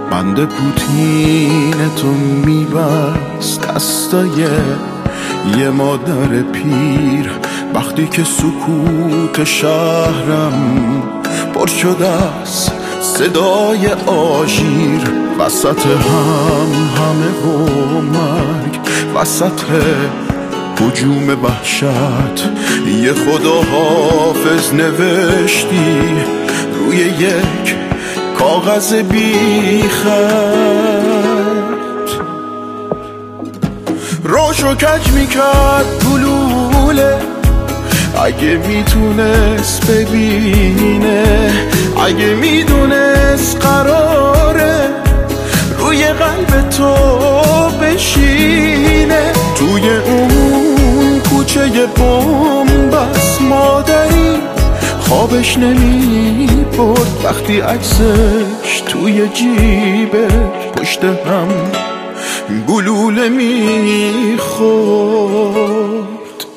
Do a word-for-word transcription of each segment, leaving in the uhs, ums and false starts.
بند پوتین تو میبست دستای یه مادر پیر، وقتی که سکوت شهرم پر شده از صدای آژیر، وسط هم همه و مرگ، وسط هجوم وحشت یه خدا حافظ نوشتی روی یک کاغذ بی خط. روشو کج میکرد گلوله اگه میتونست ببینه، اگه میدونست قراره روی قلب تو بشینه. توی اون کوچه بنبست مادری خوابش نمی برد وقتی عکسش توی جیبش پشت هم گلوله می خورد.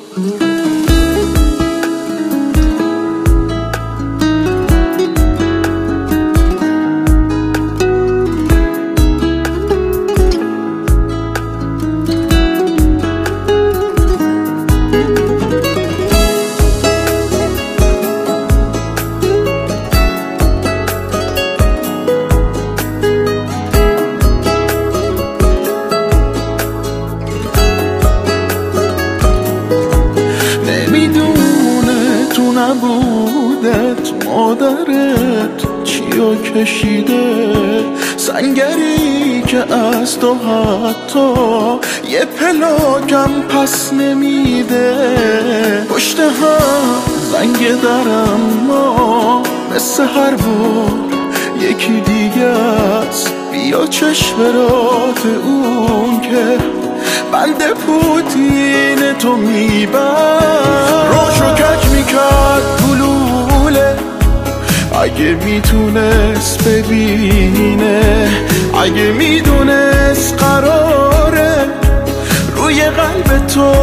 نبودت مادرت چیو کشیده، سنگری که از تو حتی یه پلاکم پس نمیده. پشت هم زنگ درم ما مثل هر بار یکی دیگه است، بیا چشمرات اون که بند پوتین تو میبر. روشو کج میکرد گلوله اگه میتونست ببینه، اگه میدونست قراره روی قلب تو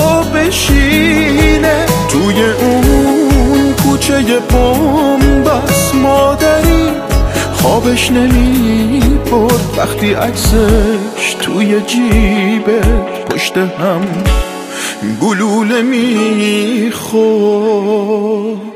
بشینه. توی اون کوچه بنبست مادری خوابش نمی برد وقتی عکسش توی جیبه پشت هم گلوله می خورد.